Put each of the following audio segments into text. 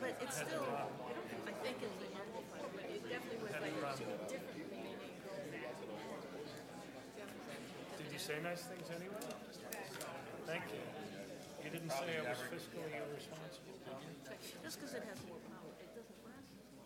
But it's still, I think it's the normal fund, but it definitely was like different meaning. Did you say nice things anyway? Thank you. You didn't say I was fiscally irresponsible, Tommy. Just because it has more power, it doesn't last as long.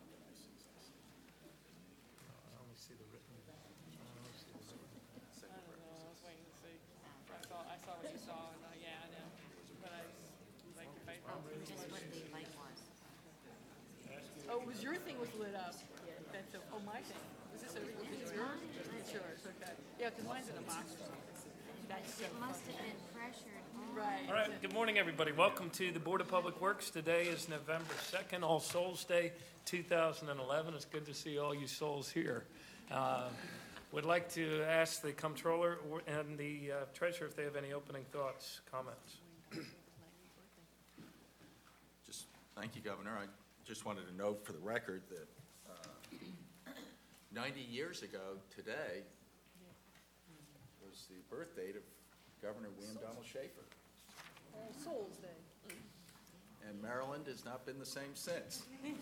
I only see the written. I don't know, I was waiting to see. I saw what you saw, and, yeah, I know. But I, like, if I. Just what the light was. Oh, it was your thing was lit up. That's, oh, my thing. Was this yours? It's yours, okay. Yeah, because mine's in a box or something. That's so It must funny. have been pressured. Right. All right, good morning, everybody. Welcome to the Board of Public Works. Today is November 2nd, All Souls Day 2011. It's good to see all you souls here. Would like to ask the Comptroller and the Treasurer if they have any opening thoughts, comments. Just, thank you, Governor. I just wanted to note for the record that 90 years ago today was the birth date of Governor William Donald Schaefer. All Souls Day. And Maryland has not been the same since.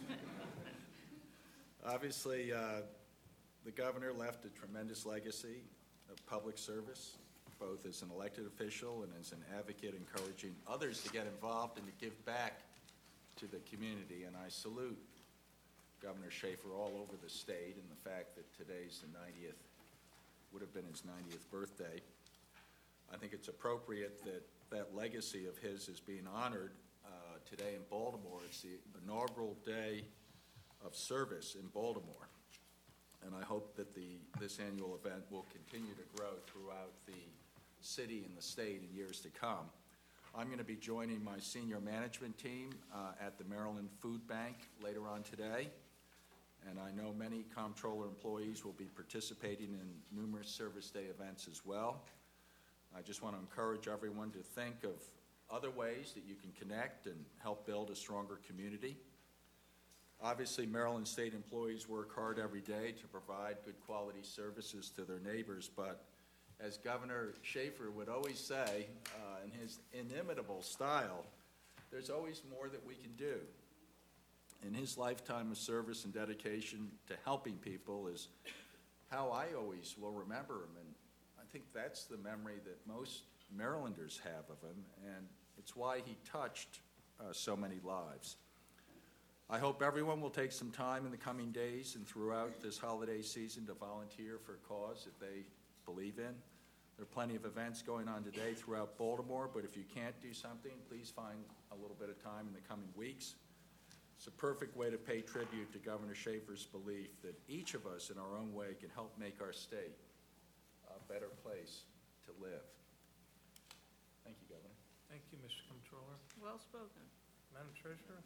Obviously, the governor left a tremendous legacy of public service, both as an elected official and as an advocate encouraging others to get involved and to give back to the community. And I salute Governor Schaefer all over the state, and the fact that today's the 90th, would have been his 90th birthday. I think it's appropriate that that legacy of his is being honored today in Baltimore. It's the inaugural day of service in Baltimore. And I hope that this annual event will continue to grow throughout the city and the state in years to come. I'm going to be joining my senior management team at the Maryland Food Bank later on today. And I know many comptroller employees will be participating in numerous Service Day events as well. I just want to encourage everyone to think of other ways that you can connect and help build a stronger community. Obviously, Maryland State employees work hard every day to provide good quality services to their neighbors, but as Governor Schaefer would always say, in his inimitable style, there's always more that we can do. In his lifetime of service and dedication to helping people is how I always will remember him, and I think that's the memory that most Marylanders have of him, and it's why he touched so many lives. I hope everyone will take some time in the coming days and throughout this holiday season to volunteer for a cause that they believe in. There are plenty of events going on today throughout Baltimore, but if you can't do something, please find a little bit of time in the coming weeks. It's a perfect way to pay tribute to Governor Schaefer's belief that each of us in our own way can help make our state a better place to live. Thank you, Governor. Thank you, Mr. Comptroller. Well spoken. Madam Treasurer?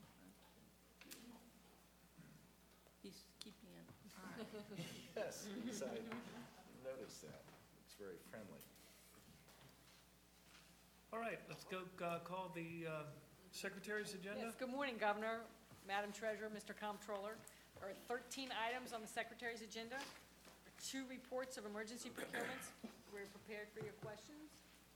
He's keeping it. Yes, I noticed that. It's very friendly. All right, let's go call the Secretary's agenda. Yes, good morning, Governor, Madam Treasurer, Mr. Comptroller. There are 13 items on the Secretary's agenda, 2 reports of emergency procurements. We're prepared for your questions.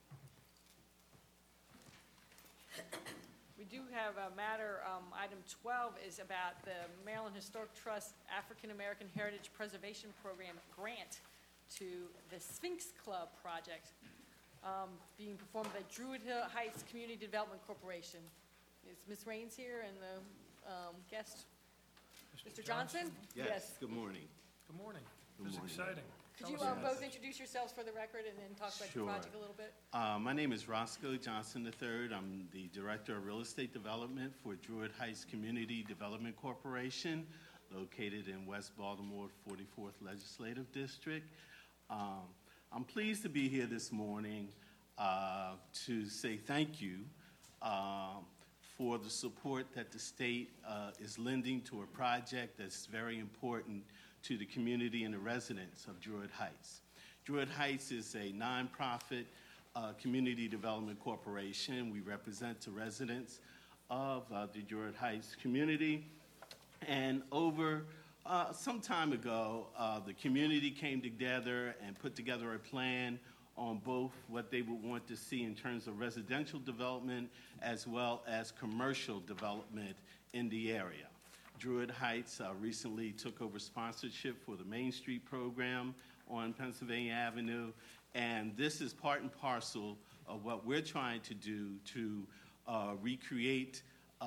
We do have a matter, item 12 is about the Maryland Historic Trust African American Heritage Preservation Program grant to the Sphinx Club project being performed by Druid Hill Heights Community Development Corporation. Is Ms. Raines here and the guest, Mr. Johnson? Yes, good morning. Good morning. Good This is morning. exciting. Could you both introduce yourselves for the record and then talk about the Sure. project a little bit? My name is Roscoe Johnson III. I'm the Director of Real Estate Development for Druid Heights Community Development Corporation, located in West Baltimore, 44th Legislative District. I'm pleased to be here this morning to say thank you for the support that the state is lending to a project that's very important to the community and the residents of Druid Heights. Druid Heights is a nonprofit community development corporation. We represent the residents of the Druid Heights community. And over some time ago, the community came together and put together a plan on both what they would want to see in terms of residential development as well as commercial development in the area. Druid Heights recently took over sponsorship for the Main Street program on Pennsylvania Avenue, and this is part and parcel of what we're trying to do to create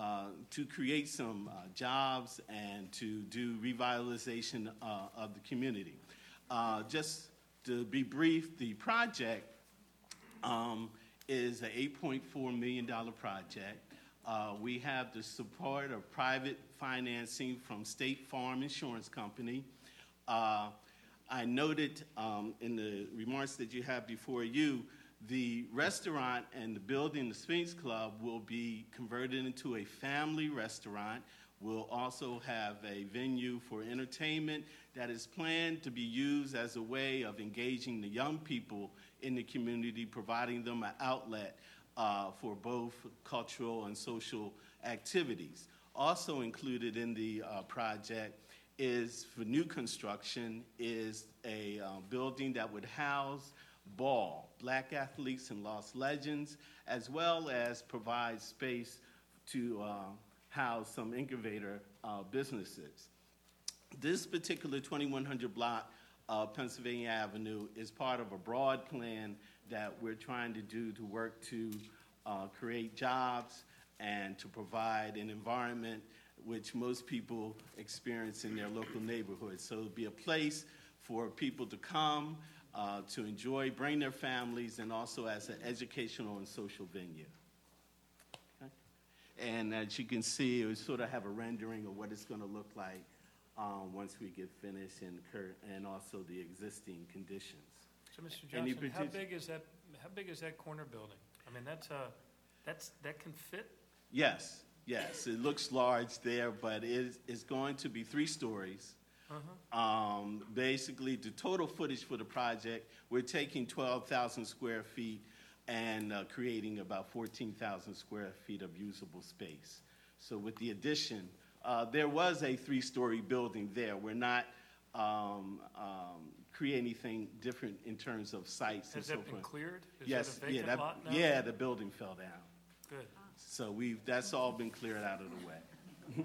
some jobs and to do revitalization of the community. Just to be brief, the project is an $8.4 million project. We have the support of private financing from State Farm Insurance Company. I noted in the remarks that you have before you, the restaurant and the building, the Sphinx Club, will be converted into a family restaurant. We'll also have a venue for entertainment that is planned to be used as a way of engaging the young people in the community, providing them an outlet for both cultural and social activities. Also included in the project is, for new construction, is a building that would house BALL, Black Athletes and Lost Legends, as well as provide space to house some incubator businesses. This particular 2100 block of Pennsylvania Avenue is part of a broad plan that we're trying to do to work to create jobs and to provide an environment which most people experience in their local neighborhoods. So it'll be a place for people to come, to enjoy, bring their families, and also as an educational and social venue. Okay? And as you can see, we sort of have a rendering of what it's going to look like once we get finished, and also the existing conditions. So, Mr. Johnson, how big is that corner building? I mean, that can fit? Yes, it looks large there, but it's going to be 3 stories. Basically, the total footage for the project, we're taking 12,000 square feet and creating about 14,000 square feet of usable space. So with the addition, there was a 3-story building there. We're not creating anything different in terms of sites and so forth. Has that been cleared? Yes, that a vacant lot now? Yeah, the building fell down. Good. So that's all been cleared out of the way.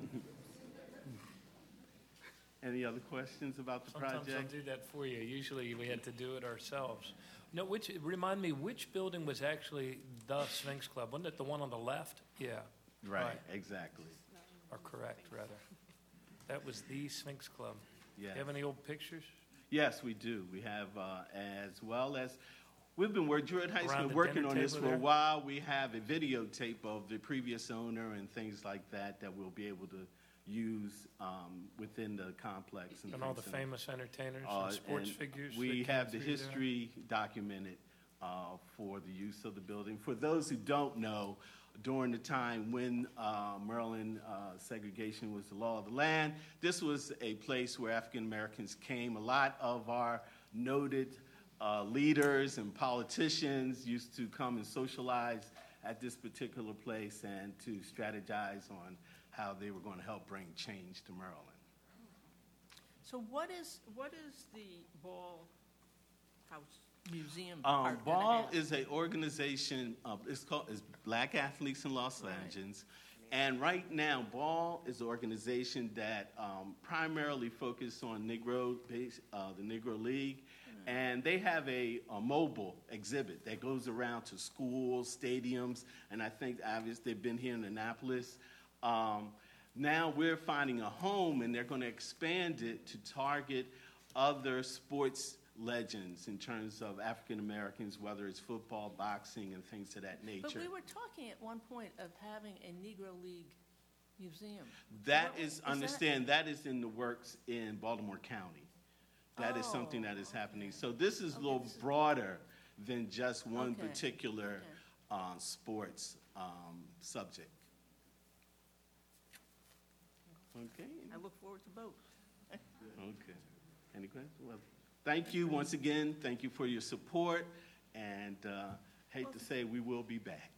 Any other questions about the project? Sometimes I'll do that for you. Usually we had to do it ourselves. No, remind me, which building was actually the Sphinx Club? Wasn't it the one on the left? Yeah. Right, exactly. Or correct, rather. That was the Sphinx Club. Yes. Do you have any old pictures? Yes, we do. We have, as well as, Druid Heights Around been the working dinner on this table for a there? while. We have a videotape of the previous owner and things like that we'll be able to use within the complex. And all the things. famous entertainers and sports figures? We that have came the through there? history documented for the use of the building. For those who don't know, during the time when Maryland segregation was the law of the land, this was a place where African Americans came. A lot of our noted leaders and politicians used to come and socialize at this particular place and to strategize on how they were going to help bring change to Maryland. So what is the Ball House Museum part gonna Ball have? is an organization, it's Black Athletes and Lost Legends. And right now, Ball is an organization that primarily focuses on the Negro League. And they have a mobile exhibit that goes around to schools, stadiums, and I think obviously they've been here in Annapolis. Now we're finding a home, and they're going to expand it to target other sports legends in terms of African Americans, whether it's football, boxing, and things of that nature. But we were talking at one point of having a Negro League museum. That What- is, that- understand, that is in the works in Baltimore County. That is something that is happening. So this is a little broader than just one Okay. particular sports subject. Okay. I look forward to both. Okay. Any questions? Well, thank you once again. Thank you for your support. And hate to say we will be back.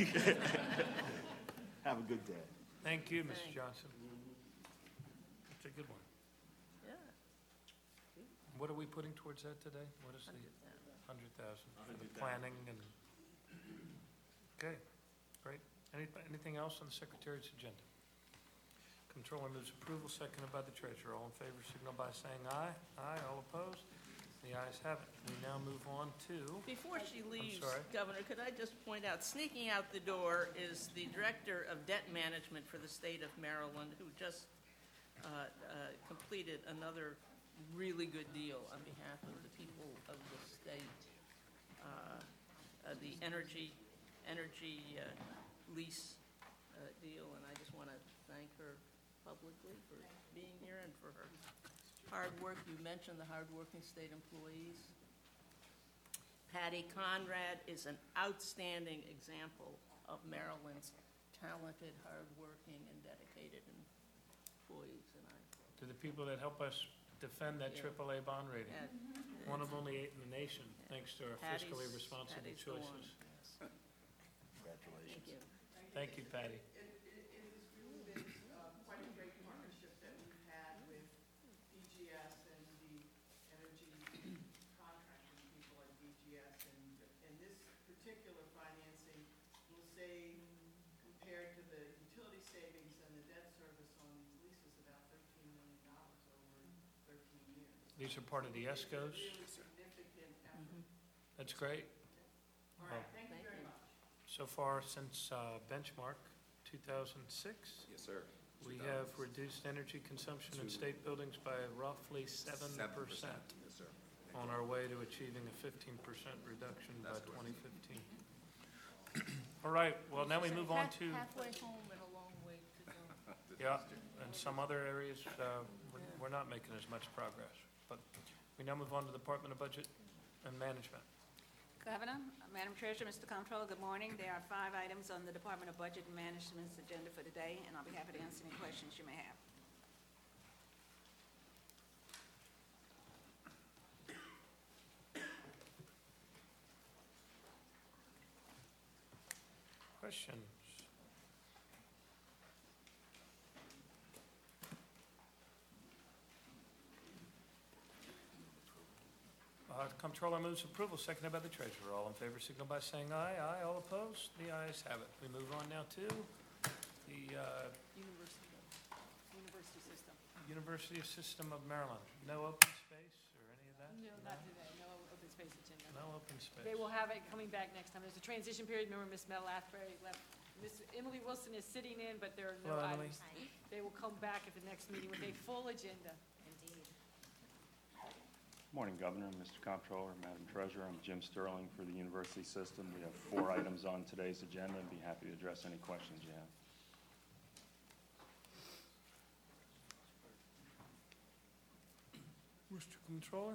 Have a good day. Thank you, Mr. Thanks. Johnson. That's a good one. Yeah. What are we putting towards that today? What is the 100,000 for the planning and, okay, great. Anything else on the Secretary's agenda? Controller moves approval, seconded by the treasurer. All in favor signal by saying aye. Aye, all opposed? The ayes have it. We now move on to, Before she leaves, sorry. Governor, could I just point out, sneaking out the door is the Director of Debt Management for the state of Maryland, who just completed another really good deal on behalf of the people of the state. The energy lease deal, and I just want to thank her publicly for being here and for her hard work. You mentioned the hardworking state employees. Patty Conrad is an outstanding example of Maryland's talented, hardworking, and dedicated employees, and to the people that help us defend that Yeah. AAA bond rating. One of only 8 in the nation, thanks to our fiscally Patty's responsible the one. choices. Yes. Congratulations. Thank you. Thank you, Patty. It has really been quite a great partnership that we've had with BGS and the energy contracting people at BGS. And this particular financing will save, compared to the utility savings and the debt service on these leases, about $13 million over 13 years. These are part of the ESCOs. Really significant effort. That's great. All right, thank you very much. So far, since benchmark 2006, Yes, sir. we have reduced energy consumption in state buildings by roughly 7%, Yes, sir. on our way to achieving a 15% reduction by That's correct. 2015. All right, well, now we move on to, Halfway home and a long way to go. yeah, in some other areas, we're not making as much progress. But we now move on to the Department of Budget and Management. Governor, Madam Treasurer, Mr. Comptroller, good morning. There are 5 items on the Department of Budget and Management's agenda for today, and I'll be happy to answer any questions you may have. Questions? Comptroller moves approval, seconded by the treasurer. All in favor, signal by saying aye. Aye, all opposed? The ayes have it. We move on now to the University system. University System of Maryland. No open space or any of that? No, not today, no open space agenda. No open space. They will have it coming back next time. There's a transition period. Remember, Ms. Mel Lathbury left. Ms. Emily Wilson is sitting in, but there are no Hello, Emily. items. They will come back at the next meeting with a full agenda. Indeed. Morning, Governor, Mr. Comptroller, Madam Treasurer. I'm Jim Sterling for the University System. We have 4 items on today's agenda and be happy to address any questions you have. Mr. Controller?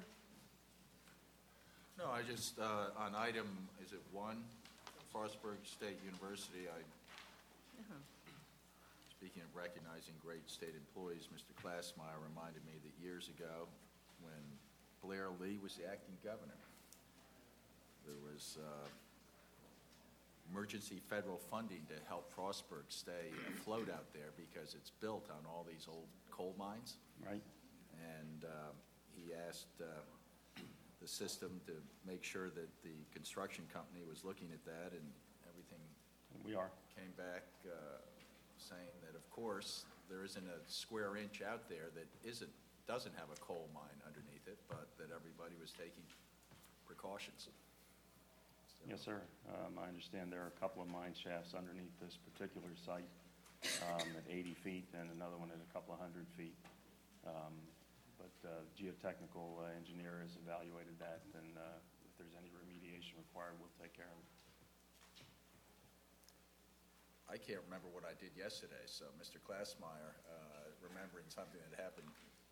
No, I just, on item, is it 1, Frostburg State University, speaking of recognizing great state employees, Mr. Klassmeyer reminded me that years ago, when Blair Lee was the acting governor, there was emergency federal funding to help Frostburg stay afloat out there because it's built on all these old coal mines. Right? And he asked the system to make sure that the construction company was looking at that, and everything We are. came back saying that, of course, there isn't a square inch out there that doesn't have a coal mine underneath it, but that everybody was taking precautions. Yes, sir. I understand there are a couple of mine shafts underneath this particular site at 80 feet and another one at a couple of 100 feet. But geotechnical engineer has evaluated that, and if there's any remediation required, we'll take care of it. I can't remember what I did yesterday, so Mr. Klassmeyer, remembering something that happened,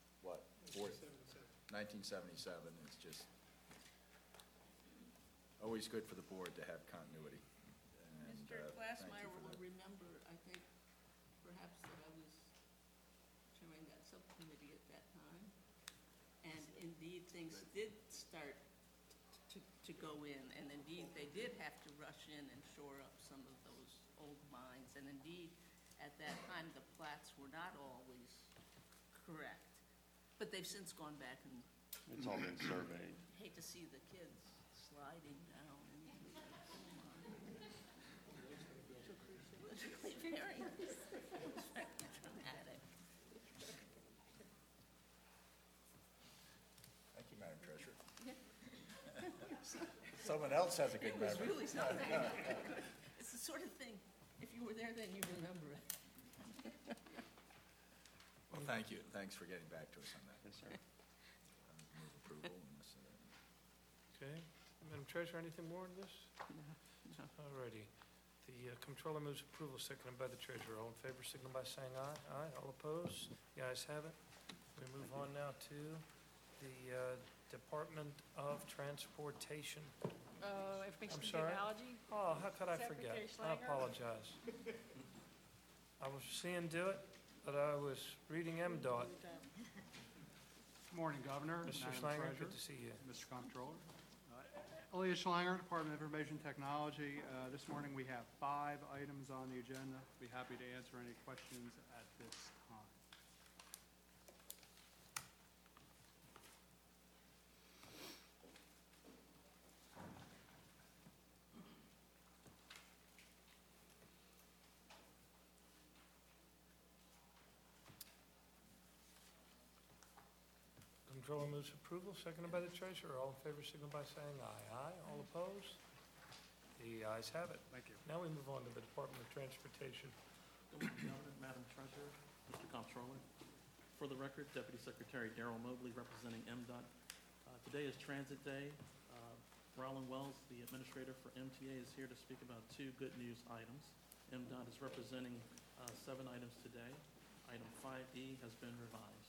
1977, it's just always good for the board to have continuity. And, Mr. thank you Glassmeyer for will that. remember, I think, perhaps that I was chairing that subcommittee at that time. And indeed, things did start to go in, and indeed, they did have to rush in and shore up some of those old mines. And indeed, at that time, the plats were not always correct. But they've since gone back and It's all been surveyed. hate to see the kids sliding down into the politically very dramatic. Thank you, Madam Treasurer. Someone else has a good It was memory. really something. It's the sort of thing, if you were there then, you remember it. Well, thank you. Thanks for getting back to us on that. Yes, sir. Move approval unless, Okay. Madam Treasurer, anything more on this? No. All righty. The Comptroller moves approval, seconded by the Treasurer. All in favor, signal by saying aye. Aye. All opposed? The ayes have it. We move on now to the Department of Transportation. Information I'm sorry? technology. Oh, how could I forget? Secretary I Schlanger? apologize. I was seeing do it, but I was reading MDOT. Good morning, Governor, Mr. Madam Schlanger, Treasurer, good to see you. Mr. Comptroller. Elliot Schlanger, Department of Information Technology. This morning, we have 5 items on the agenda. Be happy to answer any questions at this time. Comptroller moves approval, seconded by the Treasurer. All in favor, signal by saying aye. Aye. All opposed? The ayes have it. Thank you. Now we move on to the Department of Transportation. Good morning, Governor, Madam Treasurer, Mr. Comptroller. For the record, Deputy Secretary Darrell Mobley representing MDOT. Today is Transit Day. Rollin Wells, the administrator for MTA, is here to speak about 2 good news items. MDOT is representing 7 items today. Item 5E has been revised.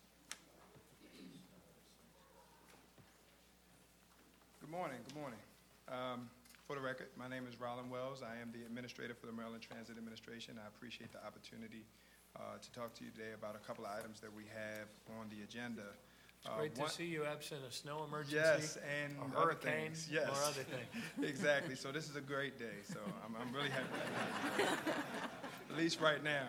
Good morning, good morning. For the record, my name is Rollin Wells. I am the administrator for the Maryland Transit Administration. I appreciate the opportunity to talk to you today about a couple of items that we have on the agenda. Great to see you absent a snow emergency. Yes, and a other hurricane, things. Yes. or other things. Exactly. So this is a great day. So I'm really happy to be here. At least right now.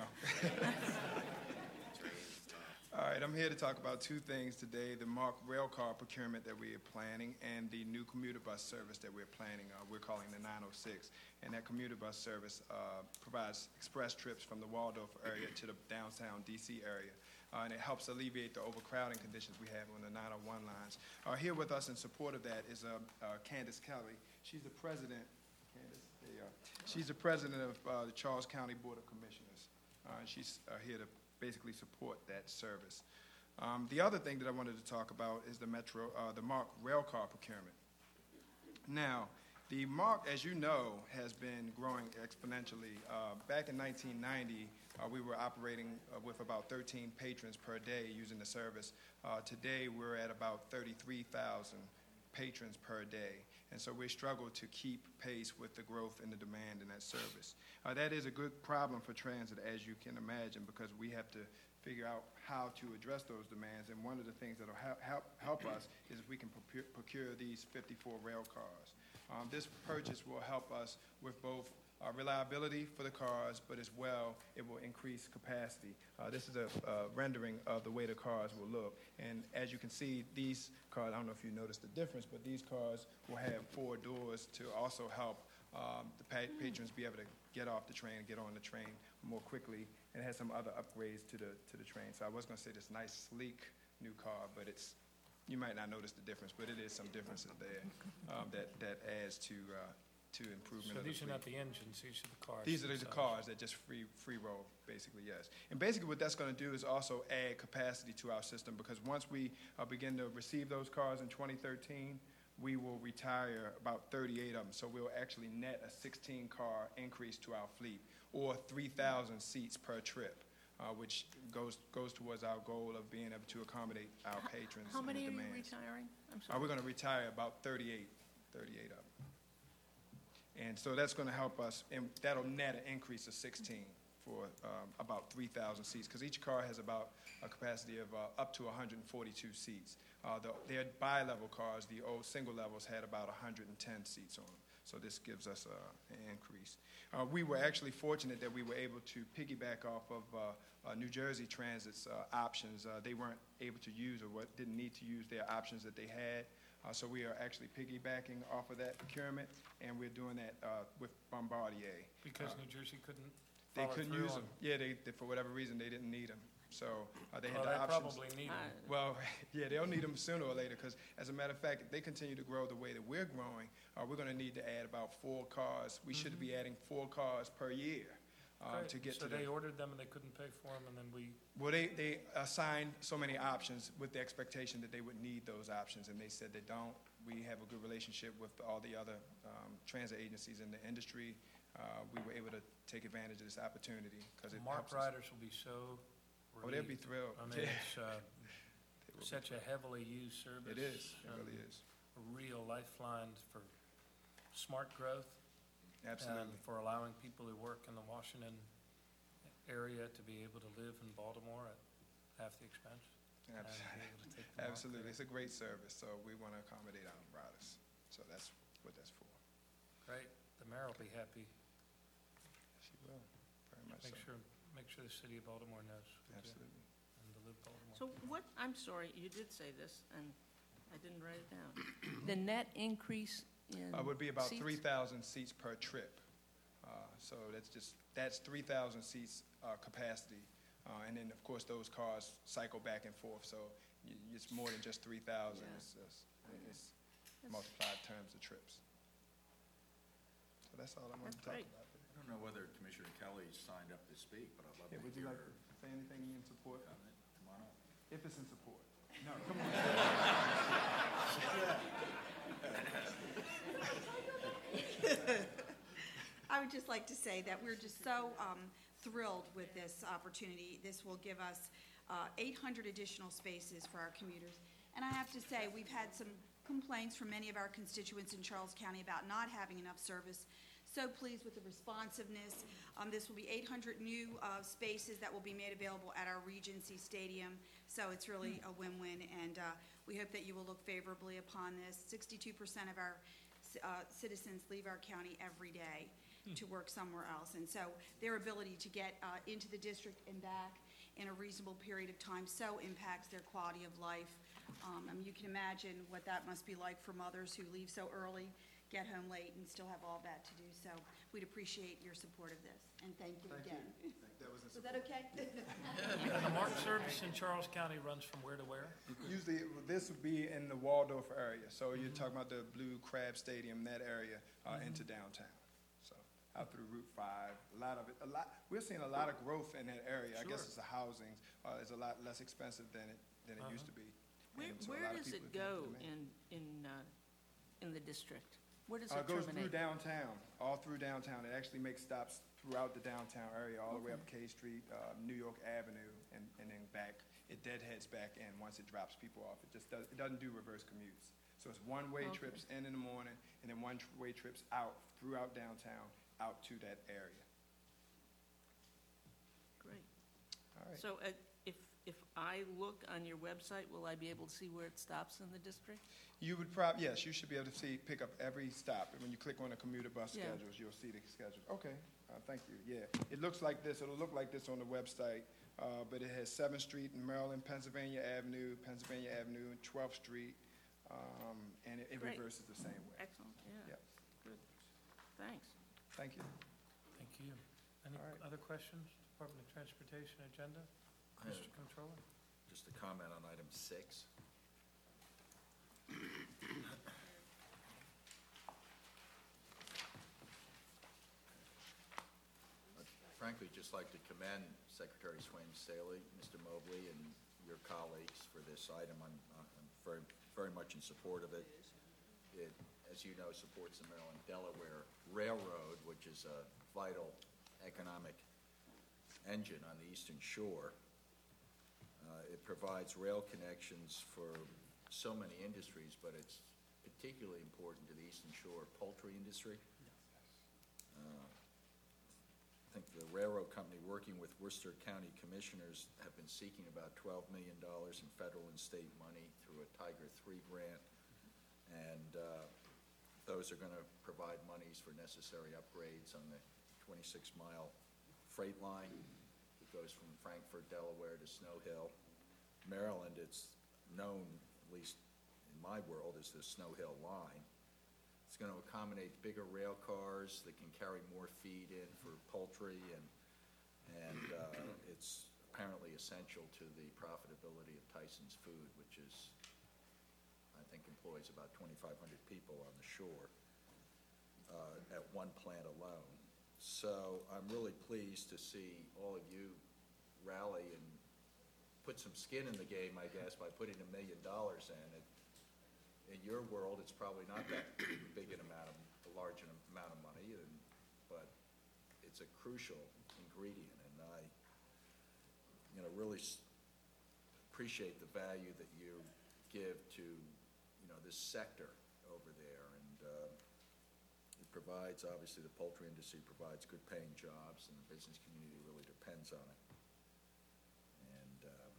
All right, I'm here to talk about 2 things today, the MARC rail car procurement that we are planning and the new commuter bus service that we're planning. We're calling the 906. And that commuter bus service provides express trips from the Waldorf area to the downtown DC area. And it helps alleviate the overcrowding conditions we have on the 901 lines. Here with us in support of that is Candace Kelly. She's the president, Candace, there you are. She's the president of the Charles County Board of Commissioners. And she's here to basically support that service. The other thing that I wanted to talk about is the MARC rail car procurement. Now, the MARC, as you know, has been growing exponentially. Back in 1990, we were operating with about 13 patrons per day using the service. Today, we're at about 33,000 patrons per day. And so we struggle to keep pace with the growth and the demand in that service. That is a good problem for transit, as you can imagine, because we have to figure out how to address those demands. And one of the things that will help us is if we can procure these 54 rail cars. This purchase will help us with both reliability for the cars, but as well, it will increase capacity. This is a rendering of the way the cars will look. And as you can see, these cars, I don't know if you noticed the difference, but these cars will have 4 doors to also help the patrons be able to get off the train and get on the train more quickly. And it has some other upgrades to the train. So I was going to say this nice, sleek new car, but you might not notice the difference, but it is some differences there that adds to improvement. So of the these are fleet. not the engines, these are the cars. These are the themselves. cars that just free roll, basically, yes. And basically what that's going to do is also add capacity to our system, because once we begin to receive those cars in 2013, we will retire about 38 of them. So we'll actually net a 16-car increase to our fleet, or 3,000 seats per trip, which goes towards our goal of being able to accommodate our patrons How and the many are you demands. retiring? I'm sorry. We're going to retire about 38 of them. And so that's going to help us, and that'll net an increase of 16 for about 3,000 seats, because each car has about a capacity of up to 142 seats. Their bi-level cars, the old single levels, had about 110 seats on them. So this gives us an increase. We were actually fortunate that we were able to piggyback off of New Jersey Transit's options. They weren't able to use or didn't need to use their options that they had So we are actually piggybacking off of that procurement, and we're doing that with Bombardier. Because New Jersey couldn't They follow couldn't through use on. them. Yeah, they, for whatever reason, they didn't need them. So they had Well, the they options. probably need Uh, them. Well, yeah, they'll need them sooner or later, because as a matter of fact, if they continue to grow the way that we're growing, we're going to need to add about 4 cars. We should be adding 4 cars per year Great. to get So to the. they ordered them and they couldn't pay for them, and then we, Well, they assigned so many options with the expectation that they would need those options, and they said they don't. We have a good relationship with all the other transit agencies in the industry. We were able to take advantage of this opportunity because it Mark helps us. riders will be so Oh, they'll be relieved. thrilled. I mean, Yeah. it's They will be such a heavily used service. It is, it and really is. A real lifeline for smart growth. Absolutely. And for allowing people who work in the Washington area to be able to live in Baltimore at half the expense. And be able to take them out Absolutely. there. It's a great service, so we want to accommodate our riders. So that's what that's for. Great. The mayor will be happy. She will, very much so. Make sure the city of Baltimore knows. we do, Absolutely. And to live Baltimore. So what, I'm sorry, you did say this, and I didn't write it down. The net increase in Would be about seats? 3,000 seats per trip. So that's 3,000 seats capacity. And then, of course, those cars cycle back and forth, so it's more than just 3,000. Yeah. It's multiplied terms of trips. So that's all I wanted to That's talk great. about. I don't know whether Commissioner Kelly signed up to speak, but I'd love Yeah, to would you hear like her to say anything in support? comment. Come on up. If it's in support. No, come on. I would just like to say that we're just so thrilled with this opportunity. This will give us 800 additional spaces for our commuters. And I have to say, we've had some complaints from many of our constituents in Charles County about not having enough service. So pleased with the responsiveness. This will be 800 new spaces that will be made available at our Regency Stadium. So it's really a win-win, and we hope that you will look favorably upon this. 62% of our citizens leave our county every day to work somewhere else. And so their ability to get into the district and back in a reasonable period of time so impacts their quality of life. I mean, you can imagine what that must be like for mothers who leave so early, get home late, and still have all that to do. So we'd appreciate your support of this, and thank you Thank again. you. That was in Was that okay? And the MARC service in Charles County runs from where to where? Usually, this would be in the Waldorf area, so you're talking about the Blue Crab Stadium, that area, into downtown. So, out through Route 5, we're seeing a lot of growth in that area. I guess Sure. it's the housing, is a lot less expensive than it used to be. And so a Where lot of does people it go demand. in the district? Where does It it goes through terminate? downtown, all through downtown. It actually makes stops throughout the downtown area, all the way up K Street, New York Avenue, and then back. It deadheads back in once it drops people off. It just it doesn't do reverse commutes. So it's one-way Okay. trips in the morning, and then one-way trips out throughout downtown, out to that area. Great. All right. So if I look on your website, will I be able to see where it stops in the district? You would yes, you should be able to pick up every stop. And when you click on the commuter bus Yeah. schedules, you'll see the schedule. Okay, thank you, yeah. It looks like this, it'll look like this on the website, but it has 7th Street in Maryland, Pennsylvania Avenue, and 12th Street, and it Great. reverses the same way. Excellent, yeah. Yep. Good. Thanks. Thank you. Thank you. Any All right. other questions? Department of Transportation agenda? I have Mr. Controller? just a comment on item 6. I'd frankly just like to commend Secretary Swain Staley, Mr. Mobley, and your colleagues for this item. I'm very, very much in support of it. It, as you know, supports the Maryland-Delaware Railroad, which is a vital economic engine on the Eastern Shore. It provides rail connections for so many industries, but it's particularly important to the Eastern Shore poultry industry. I think the railroad company, working with Worcester County Commissioners, have been seeking about $12 million in federal and state money through a Tiger III grant. And those are going to provide monies for necessary upgrades on the 26-mile freight line that goes from Frankfort, Delaware to Snow Hill. Maryland, it's known, at least in my world, is the Snow Hill line. It's going to accommodate bigger rail cars that can carry more feed in for poultry, and it's apparently essential to the profitability of Tyson's Food, which is, I think, employs about 2,500 people on the shore at one plant alone. So I'm really pleased to see all of you rally and put some skin in the game, I guess, by putting $1 million in it. In your world, it's probably not that big a large amount of money, but it's a crucial ingredient, and I, really appreciate the value that you give to, this sector over there, and it provides, obviously, the poultry industry provides good-paying jobs, and the business community really depends on it. And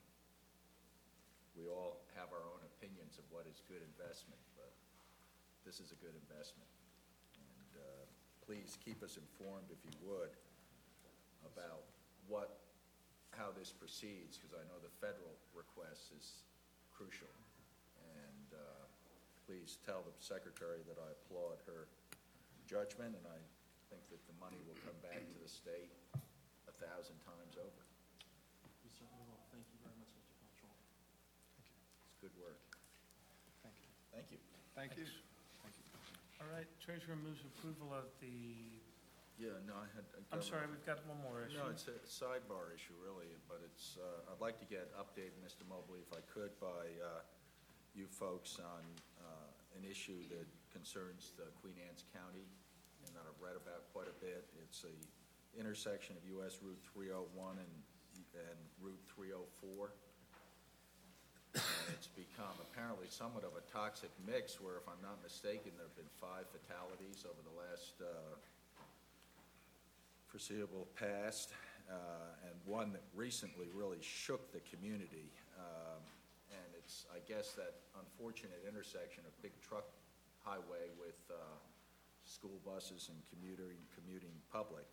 we all have our own opinions of what is good investment, but this is a good investment. And please keep us informed, if you would, about how this proceeds, because I know the federal request is crucial. And please tell the secretary that I applaud her judgment, and I think that the money will come back to the state 1,000 times over. We certainly will. Thank you very much, Mr. Comptroller. It's good work. Thank you. Thank you. Thank you. All right, Treasurer moves approval of the, Yeah, no, I had. I'm sorry, we've got one more issue. No, it's a sidebar issue, really, but it's, I'd like to get updated, Mr. Mobley, if I could, by you folks on an issue that concerns the Queen Anne's County, and that I've read about quite a bit. It's a intersection of US Route 301 and Route 304. And it's become apparently somewhat of a toxic mix where, if I'm not mistaken, there have been 5 fatalities over the last foreseeable past, and one that recently really shook the community. And it's, I guess, that unfortunate intersection of big truck highway with school buses and commuting public.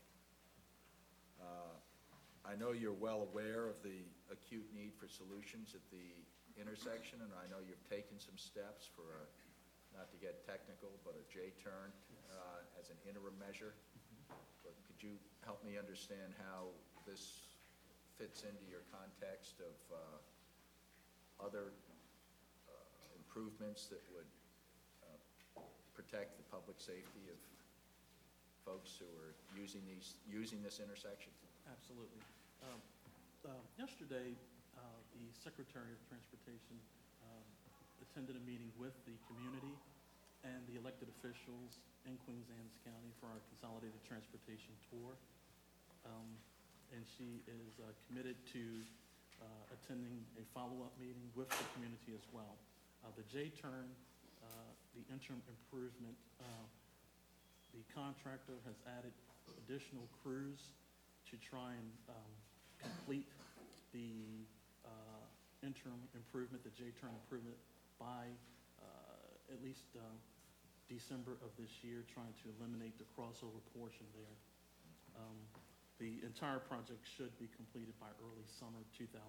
I know you're well aware of the acute need for solutions at the intersection, and I know you've taken some steps for not to get technical, but a J-turn as an interim measure. But could you help me understand how this fits into your context of other improvements that would protect the public safety of folks who are using this intersection? Absolutely. Yesterday, the Secretary of Transportation attended a meeting with the community and the elected officials in Queen Anne's County for our consolidated transportation tour. And she is committed to attending a follow-up meeting with the community as well. The J-turn, the interim improvement, the contractor has added additional crews to try and complete the interim improvement, the J-turn improvement, by at least December of this year, trying to eliminate the crossover portion there. The entire project should be completed by early summer 2012.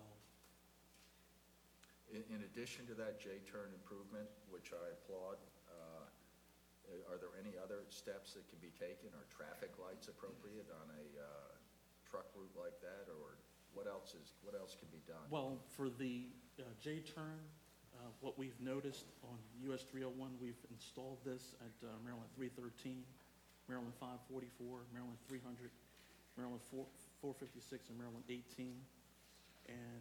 In addition to that J-turn improvement, which I applaud, are there any other steps that can be taken? Are traffic lights appropriate on a truck route like that, or what else can be done? Well, for the J-turn, what we've noticed on US 301, we've installed this at Maryland 313, Maryland 544, Maryland 300, Maryland 456, and Maryland 18. And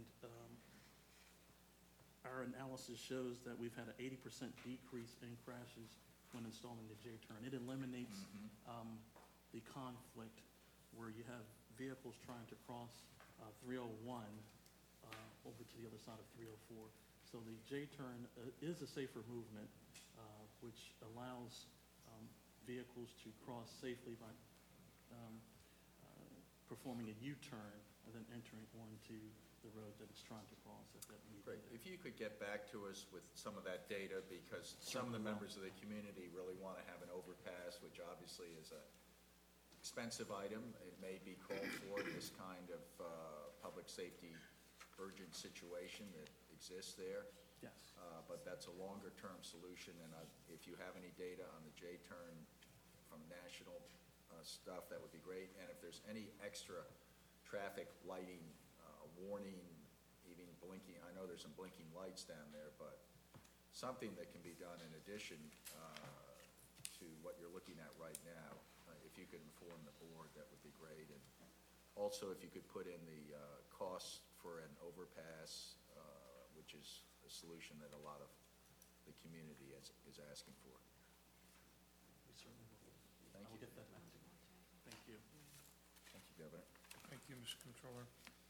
our analysis shows that we've had an 80% decrease in crashes when installing the J-turn. It eliminates the conflict where you have vehicles trying to cross 301 over to the other side of 304. So the J-turn is a safer movement, which allows vehicles to cross safely by performing a U-turn and then entering onto the road that it's trying to cross at that meeting. Great. If you could get back to us with some of that data, because some of the members of the community really want to have an overpass, which obviously is an expensive item. It may be called for in this kind of public safety urgent situation that exists there. Yes. But that's a longer-term solution, and if you have any data on the J-turn from national stuff, that would be great. And if there's any extra traffic lighting, warning, even blinking, I know there's some blinking lights down there, but something that can be done in addition to what you're looking at right now, if you could inform the board, that would be great. And also, if you could put in the cost for an overpass, which is a solution that a lot of the community is asking for. We certainly will. Thank I will you. get that back to you. Thank you. Thank you, Governor. Thank you, Mr. Controller.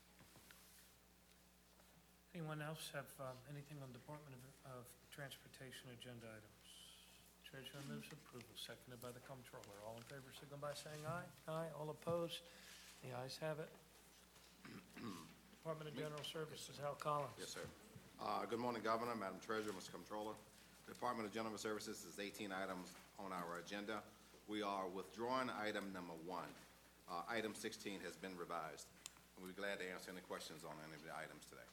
Anyone else have anything on Department of Transportation agenda items? Treasurer moves approval, seconded by the Comptroller. All in favor, signal by saying aye. Aye. All opposed? The ayes have it. Department of General Services, Hal Collins. Yes, sir. Good morning, Governor, Madam Treasurer, Mr. Comptroller. Department of General Services is 18 items on our agenda. We are withdrawing item number 1. Item 16 has been revised. And we'll be glad to answer any questions on any of the items today.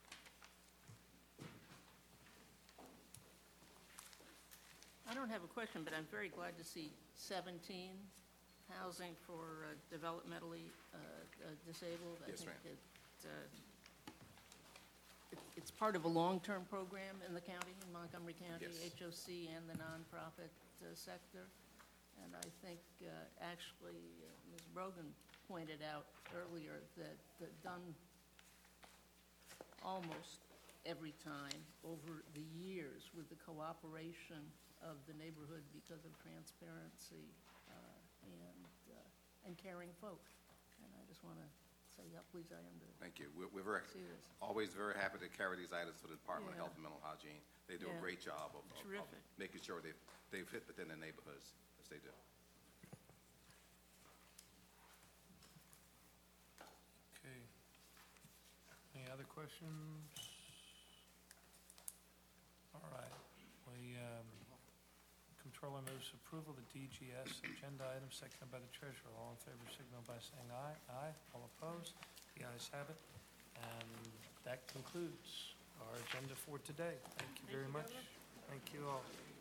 I don't have a question, but I'm very glad to see 17 housing for developmentally disabled. Yes, ma'am. I think it's part of a long-term program in the county, in Montgomery County, Yes. HOC and the nonprofit sector. And I think actually Ms. Brogan pointed out earlier that done almost every time over the years with the cooperation of the neighborhood because of transparency and caring folk. And I just want to say how pleased I am to Thank you. We're see this. always very happy to carry these items to the Department of Yeah. Health and Mental Hygiene. They do a Yeah. great job of Terrific. making sure they fit within the neighborhoods, as they do. Okay. Any other questions? All right. Comptroller moves approval of the DGS agenda item, seconded by the treasurer. All in favor, signal by saying aye. Aye. All opposed? The ayes have it. And that concludes our agenda for today. Thank you very much. Thank you all.